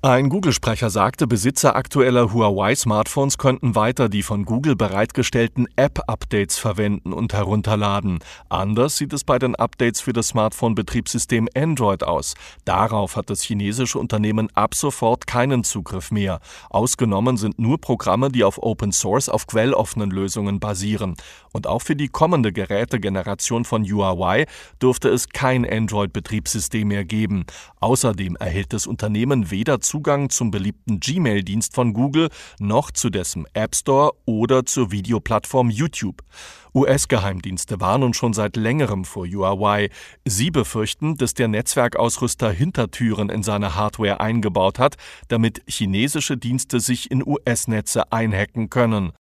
Ein Google-Sprecher sagte, Besitzer aktueller Huawei-Smartphones könnten weiter die von Google bereitgestellten App-Updates verwenden und herunterladen. Anders sieht es bei den Updates für das Smartphone-Betriebssystem Android aus. Darauf hat das chinesische Unternehmen ab sofort keinen Zugriff mehr. Ausgenommen sind nur Programme, die auf Open Source auf quelloffenen Lösungen basieren. Und auch für die kommende Gerätegeneration von Huawei dürfte es kein Android-Betriebssystem mehr geben. Außerdem erhält das Unternehmen weder Zugang zum beliebten Gmail-Dienst von Google noch zu dessen App Store oder zur Videoplattform YouTube. US-Geheimdienste warnen schon seit längerem vor Huawei. Sie befürchten, dass der Netzwerkausrüster Hintertüren in seine Hardware eingebaut hat, damit chinesische Dienste sich in US-Netze einhacken können.